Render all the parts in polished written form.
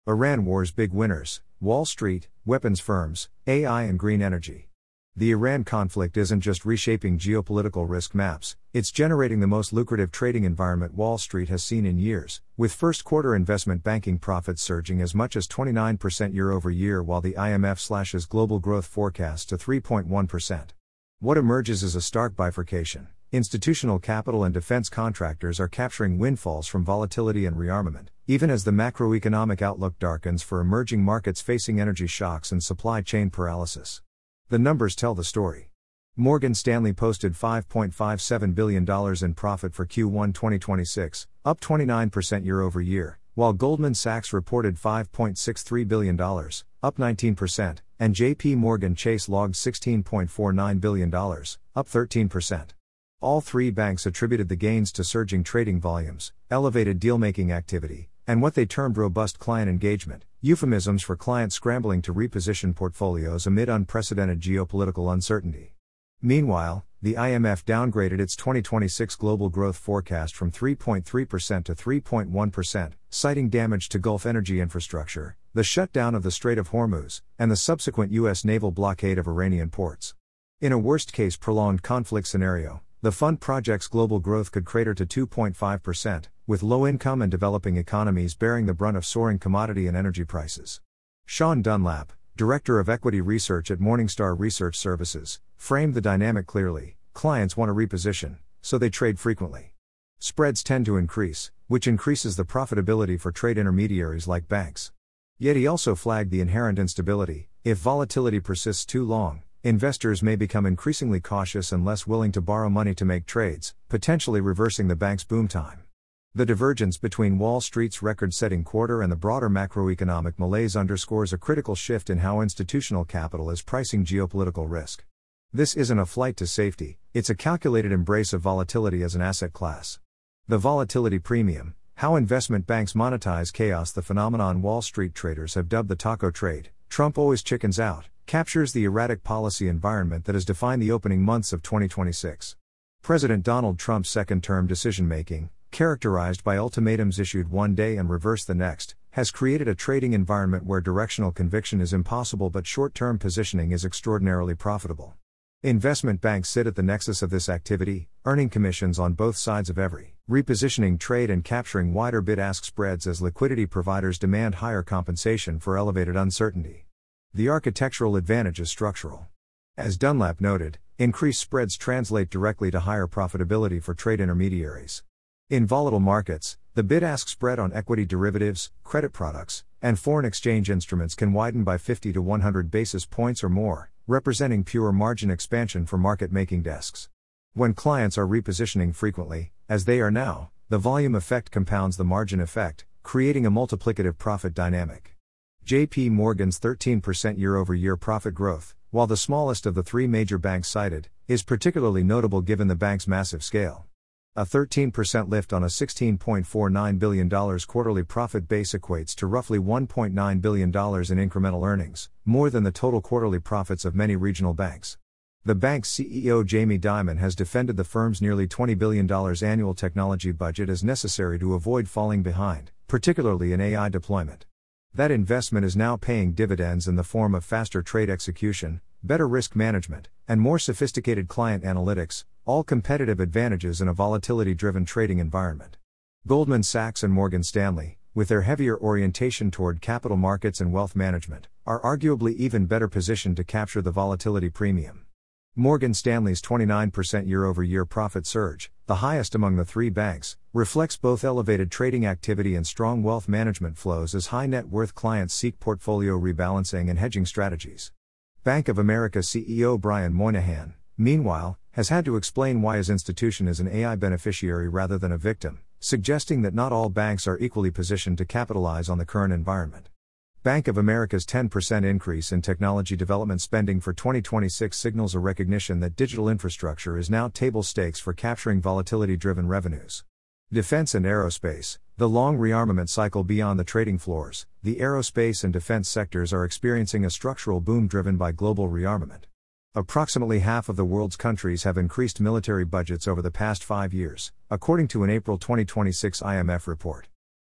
Iran war's big winners: Wall Street, weapons firms, AI and green energy. The Iran conflict isn't just reshaping geopolitical risk maps, it's generating the most lucrative trading environment Wall Street has seen in years, with first quarter investment banking profits surging as much as 29% year over year, while the IMF slashes global growth forecast to 3.1%. What emerges is a stark bifurcation. Institutional capital and defense contractors are capturing windfalls from volatility and rearmament, even as the macroeconomic outlook darkens for emerging markets facing energy shocks and supply chain paralysis. The numbers tell the story. Morgan Stanley posted $5.57 billion in profit for Q1 2026, up 29% year over year, while Goldman Sachs reported $5.63 billion, up 19%, and JP Morgan Chase logged $16.49 billion, up 13%. All three banks attributed the gains to surging trading volumes, elevated deal-making activity, and what they termed robust client engagement, euphemisms for clients scrambling to reposition portfolios amid unprecedented geopolitical uncertainty. Meanwhile, the IMF downgraded its 2026 global growth forecast from 3.3% to 3.1%, citing damage to Gulf energy infrastructure, the shutdown of the Strait of Hormuz, and the subsequent U.S. naval blockade of Iranian ports. In a worst-case prolonged conflict scenario, the fund projects global growth could crater to 2.5%, with low-income and developing economies bearing the brunt of soaring commodity and energy prices. Sean Dunlap, Director of Equity Research at Morningstar Research Services, framed the dynamic clearly: clients want to reposition, so they trade frequently. Spreads tend to increase, which increases the profitability for trade intermediaries like banks. Yet he also flagged the inherent instability: if volatility persists too long, investors may become increasingly cautious and less willing to borrow money to make trades, potentially reversing the bank's boom time. The divergence between Wall Street's record-setting quarter and the broader macroeconomic malaise underscores a critical shift in how institutional capital is pricing geopolitical risk. This isn't a flight to safety, it's a calculated embrace of volatility as an asset class. The volatility premium, how investment banks monetize chaos, the phenomenon Wall Street traders have dubbed the taco trade, Trump always chickens out, captures the erratic policy environment that has defined the opening months of 2026. President Donald Trump's second-term decision-making, characterized by ultimatums issued one day and reversed the next, has created a trading environment where directional conviction is impossible but short-term positioning is extraordinarily profitable. Investment banks sit at the nexus of this activity, earning commissions on both sides of every repositioning trade and capturing wider bid-ask spreads as liquidity providers demand higher compensation for elevated uncertainty. The architectural advantage is structural. As Dunlap noted, increased spreads translate directly to higher profitability for trade intermediaries. In volatile markets, the bid-ask spread on equity derivatives, credit products, and foreign exchange instruments can widen by 50 to 100 basis points or more, representing pure margin expansion for market-making desks. When clients are repositioning frequently, as they are now, the volume effect compounds the margin effect, creating a multiplicative profit dynamic. JP Morgan's 13% year-over-year profit growth, while the smallest of the three major banks cited, is particularly notable given the bank's massive scale. A 13% lift on a $16.49 billion quarterly profit base equates to roughly $1.9 billion in incremental earnings, more than the total quarterly profits of many regional banks. The bank's CEO Jamie Dimon has defended the firm's nearly $20 billion annual technology budget as necessary to avoid falling behind, particularly in AI deployment. That investment is now paying dividends in the form of faster trade execution, better risk management, and more sophisticated client analytics, all competitive advantages in a volatility-driven trading environment. Goldman Sachs and Morgan Stanley, with their heavier orientation toward capital markets and wealth management, are arguably even better positioned to capture the volatility premium. Morgan Stanley's 29% year-over-year profit surge, the highest among the three banks, reflects both elevated trading activity and strong wealth management flows as high-net-worth clients seek portfolio rebalancing and hedging strategies. Bank of America CEO Brian Moynihan, meanwhile, has had to explain why his institution is an AI beneficiary rather than a victim, suggesting that not all banks are equally positioned to capitalize on the current environment. Bank of America's 10% increase in technology development spending for 2026 signals a recognition that digital infrastructure is now table stakes for capturing volatility-driven revenues. Defense and aerospace, the long rearmament cycle beyond the trading floors, the aerospace and defense sectors are experiencing a structural boom driven by global rearmament. Approximately half of the world's countries have increased military budgets over the past 5 years, according to an April 2026 IMF report.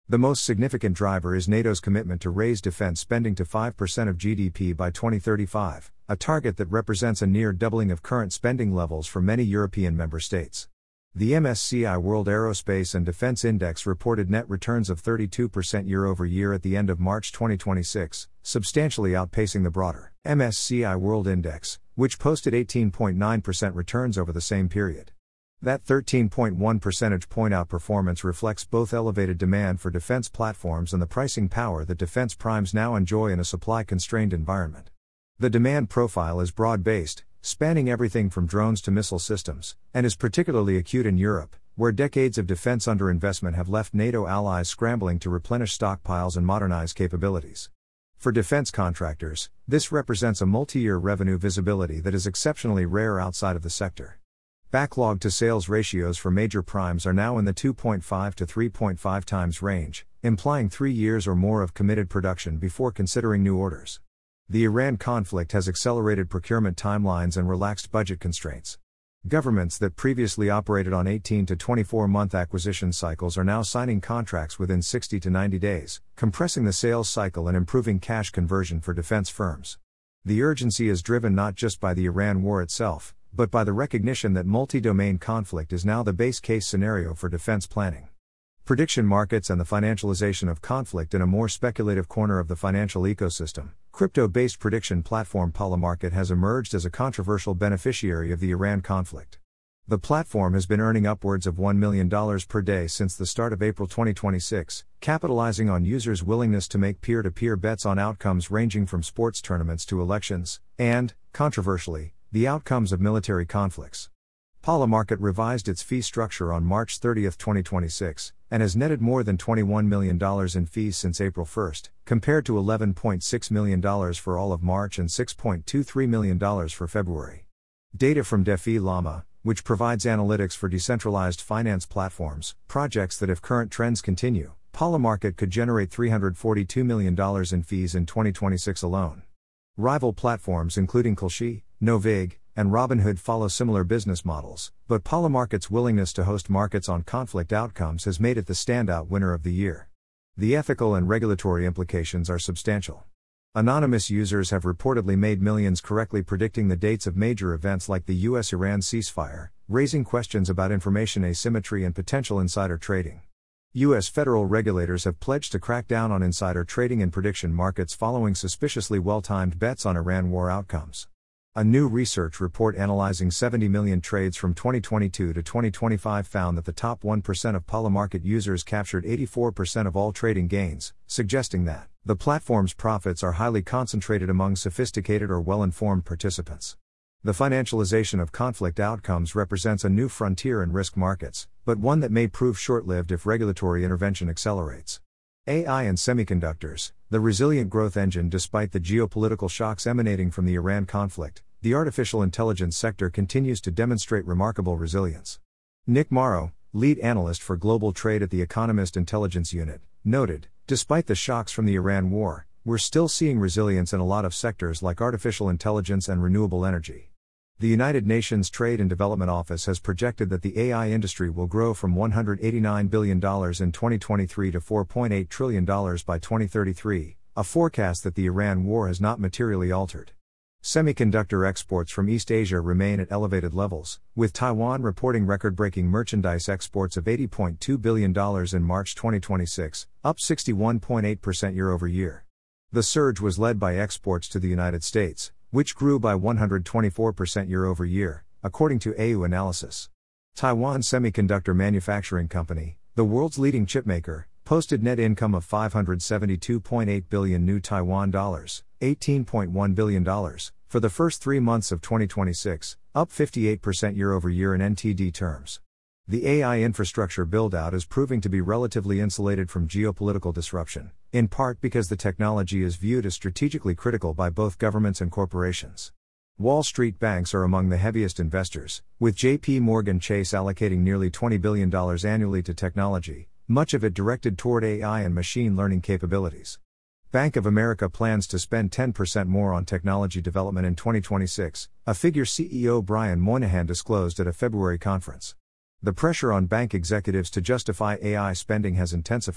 The most significant driver is NATO's commitment to raise defense spending to 5% of GDP by 2035, a target that represents a near doubling of current spending levels for many European member states. The MSCI World Aerospace and Defense Index reported net returns of 32% year-over-year at the end of March 2026, substantially outpacing the broader MSCI World Index, which posted 18.9% returns over the same period. That 13.1 percentage point outperformance reflects both elevated demand for defense platforms and the pricing power that defense primes now enjoy in a supply-constrained environment. The demand profile is broad-based, spanning everything from drones to missile systems, and is particularly acute in Europe, where decades of defense underinvestment have left NATO allies scrambling to replenish stockpiles and modernize capabilities. For defense contractors, this represents a multi-year revenue visibility that is exceptionally rare outside of the sector. Backlog to sales ratios for major primes are now in the 2.5 to 3.5 times range, implying 3 years or more of committed production before considering new orders. The Iran conflict has accelerated procurement timelines and relaxed budget constraints. Governments that previously operated on 18 to 24-month acquisition cycles are now signing contracts within 60 to 90 days, compressing the sales cycle and improving cash conversion for defense firms. The urgency is driven not just by the Iran war itself, but by the recognition that multi-domain conflict is now the base case scenario for defense planning. Prediction markets and the financialization of conflict in a more speculative corner of the financial ecosystem. Crypto-based prediction platform Polymarket has emerged as a controversial beneficiary of the Iran conflict. The platform has been earning upwards of $1 million per day since the start of April 2026, capitalizing on users' willingness to make peer-to-peer bets on outcomes ranging from sports tournaments to elections, and, controversially, the outcomes of military conflicts. Polymarket revised its fee structure on March 30, 2026, and has netted more than $21 million in fees since April 1, compared to $11.6 million for all of March and $6.23 million for February. Data from DeFi Llama, which provides analytics for decentralized finance platforms, projects that if current trends continue, Polymarket could generate $342 million in fees in 2026 alone. Rival platforms including Kalshi, Novig, and Robinhood follow similar business models, but Polymarket's willingness to host markets on conflict outcomes has made it the standout winner of the year. The ethical and regulatory implications are substantial. Anonymous users have reportedly made millions correctly predicting the dates of major events like the US-Iran ceasefire, raising questions about information asymmetry and potential insider trading. U.S. federal regulators have pledged to crack down on insider trading in prediction markets following suspiciously well-timed bets on Iran war outcomes. A new research report analyzing 70 million trades from 2022 to 2025 found that the top 1% of Polymarket users captured 84% of all trading gains, suggesting that the platform's profits are highly concentrated among sophisticated or well-informed participants. The financialization of conflict outcomes represents a new frontier in risk markets, but one that may prove short-lived if regulatory intervention accelerates. AI and semiconductors, the resilient growth engine despite the geopolitical shocks emanating from the Iran conflict, the artificial intelligence sector continues to demonstrate remarkable resilience. Nick Morrow, lead analyst for global trade at the Economist Intelligence Unit, noted, despite the shocks from the Iran war, we're still seeing resilience in a lot of sectors like artificial intelligence and renewable energy. The United Nations Trade and Development Office has projected that the AI industry will grow from $189 billion in 2023 to $4.8 trillion by 2033, a forecast that the Iran war has not materially altered. Semiconductor exports from East Asia remain at elevated levels, with Taiwan reporting record-breaking merchandise exports of $80.2 billion in March 2026, up 61.8% year-over-year. The surge was led by exports to the United States, which grew by 124% year-over-year, according to AU Analysis. Taiwan Semiconductor Manufacturing Company, the world's leading chipmaker, posted net income of $572.8 billion new Taiwan dollars, $18.1 billion, for the first 3 months of 2026, up 58% year-over-year in NTD terms. The AI infrastructure build-out is proving to be relatively insulated from geopolitical disruption, in part because the technology is viewed as strategically critical by both governments and corporations. Wall Street banks are among the heaviest investors, with JP Morgan Chase allocating nearly $20 billion annually to technology, much of it directed toward AI and machine learning capabilities. Bank of America plans to spend 10% more on technology development in 2026, a figure CEO Brian Moynihan disclosed at a February conference. The pressure on bank executives to justify AI spending has intensified,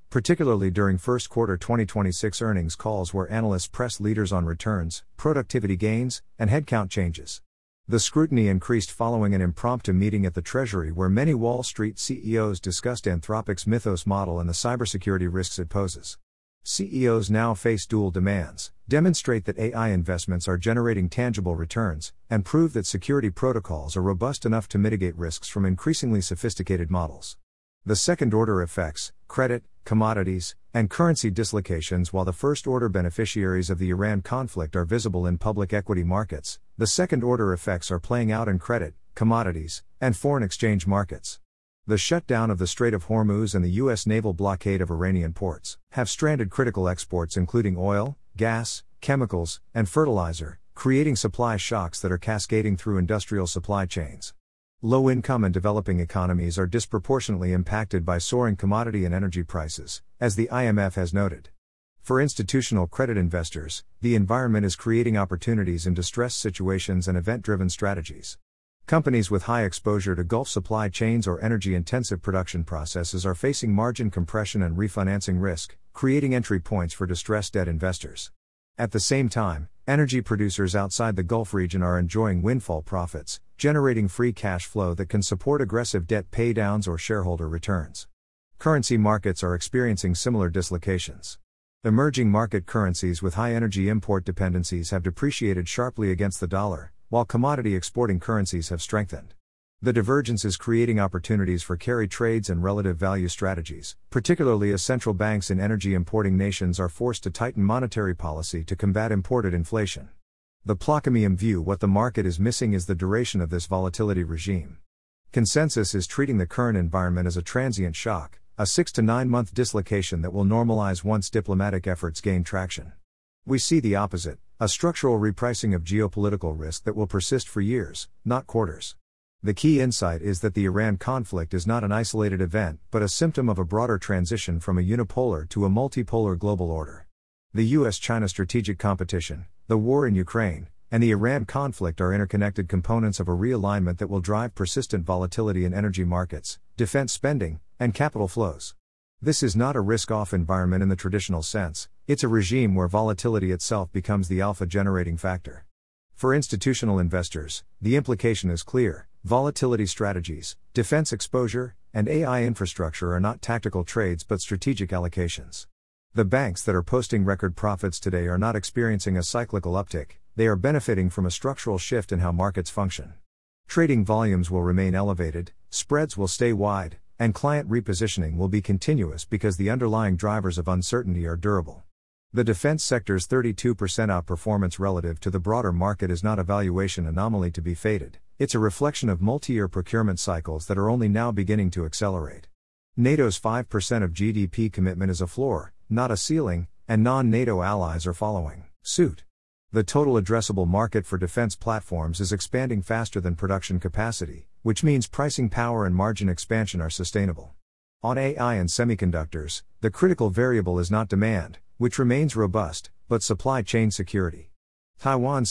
particularly during first quarter 2026 earnings calls where analysts pressed leaders on returns, productivity gains, and headcount changes. The scrutiny increased following an impromptu meeting at the Treasury where many Wall Street CEOs discussed Anthropic's Mythos model and the cybersecurity risks it poses. CEOs now face dual demands: demonstrate that AI investments are generating tangible returns, and prove that security protocols are robust enough to mitigate risks from increasingly sophisticated models. The second-order effects, credit, commodities, and currency dislocations. While the first-order beneficiaries of the Iran conflict are visible in public equity markets, the second-order effects are playing out in credit, commodities, and foreign exchange markets. The shutdown of the Strait of Hormuz and the U.S. naval blockade of Iranian ports have stranded critical exports including oil, gas, chemicals, and fertilizer, creating supply shocks that are cascading through industrial supply chains. Low-income and developing economies are disproportionately impacted by soaring commodity and energy prices, as the IMF has noted. For institutional credit investors, the environment is creating opportunities in distressed situations and event-driven strategies. Companies with high exposure to Gulf supply chains or energy-intensive production processes are facing margin compression and refinancing risk, creating entry points for distressed debt investors. At the same time, energy producers outside the Gulf region are enjoying windfall profits, generating free cash flow that can support aggressive debt paydowns or shareholder returns. Currency markets are experiencing similar dislocations. Emerging market currencies with high energy import dependencies have depreciated sharply against the dollar, while commodity exporting currencies have strengthened. The divergence is creating opportunities for carry trades and relative value strategies, particularly as central banks in energy importing nations are forced to tighten monetary policy to combat imported inflation. The Placomium view: what the market is missing is the duration of this volatility regime. Consensus is treating the current environment as a transient shock, a 6 to 9 month dislocation that will normalize once diplomatic efforts gain traction. We see the opposite, a structural repricing of geopolitical risk that will persist for years, not quarters. The key insight is that the Iran conflict is not an isolated event but a symptom of a broader transition from a unipolar to a multipolar global order. The US-China strategic competition, the war in Ukraine, and the Iran conflict are interconnected components of a realignment that will drive persistent volatility in energy markets, defense spending, and capital flows. This is not a risk-off environment in the traditional sense, it's a regime where volatility itself becomes the alpha-generating factor. For institutional investors, the implication is clear: volatility strategies, defense exposure, and AI infrastructure are not tactical trades but strategic allocations. The banks that are posting record profits today are not experiencing a cyclical uptick, they are benefiting from a structural shift in how markets function. Trading volumes will remain elevated, spreads will stay wide, and client repositioning will be continuous because the underlying drivers of uncertainty are durable. The defense sector's 32% outperformance relative to the broader market is not a valuation anomaly to be faded, it's a reflection of multi-year procurement cycles that are only now beginning to accelerate. NATO's 5% of GDP commitment is a floor, not a ceiling, and non-NATO allies are following suit. The total addressable market for defense platforms is expanding faster than production capacity, which means pricing power and margin expansion are sustainable. On AI and semiconductors, the critical variable is not demand, which remains robust, but supply chain security. Taiwan's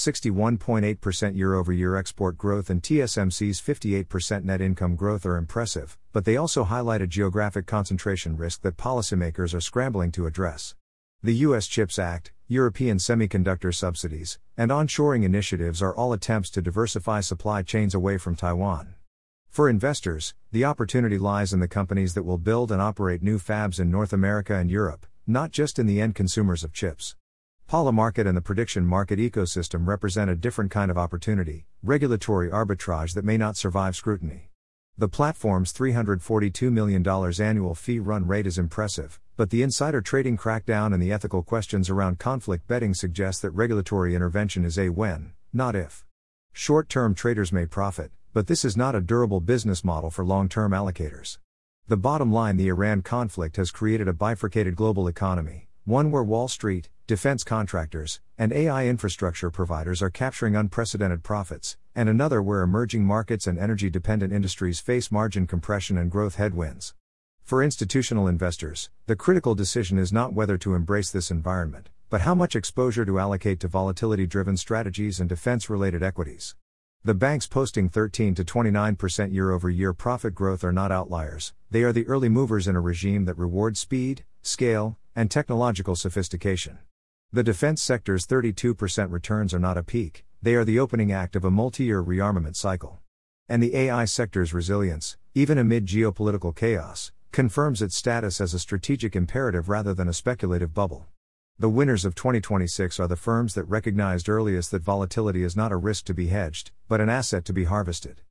61.8% year-over-year export growth and TSMC's 58% net income growth are impressive, but they also highlight a geographic concentration risk that policymakers are scrambling to address. The U.S. CHIPS Act, European semiconductor subsidies, and onshoring initiatives are all attempts to diversify supply chains away from Taiwan. For investors, the opportunity lies in the companies that will build and operate new fabs in North America and Europe, not just in the end consumers of chips. Polymarket and the prediction market ecosystem represent a different kind of opportunity, regulatory arbitrage that may not survive scrutiny. The platform's $342 million annual fee run rate is impressive, but the insider trading crackdown and the ethical questions around conflict betting suggest that regulatory intervention is a when, not if. Short-term traders may profit, but this is not a durable business model for long-term allocators. The bottom line: the Iran conflict has created a bifurcated global economy, one where Wall Street, defense contractors, and AI infrastructure providers are capturing unprecedented profits, and another where emerging markets and energy-dependent industries face margin compression and growth headwinds. For institutional investors, the critical decision is not whether to embrace this environment, but how much exposure to allocate to volatility-driven strategies and defense-related equities. The banks posting 13 to 29% year-over-year profit growth are not outliers, they are the early movers in a regime that rewards speed, scale, and technological sophistication. The defense sector's 32% returns are not a peak, they are the opening act of a multi-year rearmament cycle. And the AI sector's resilience, even amid geopolitical chaos, confirms its status as a strategic imperative rather than a speculative bubble. The winners of 2026 are the firms that recognized earliest that volatility is not a risk to be hedged, but an asset to be harvested.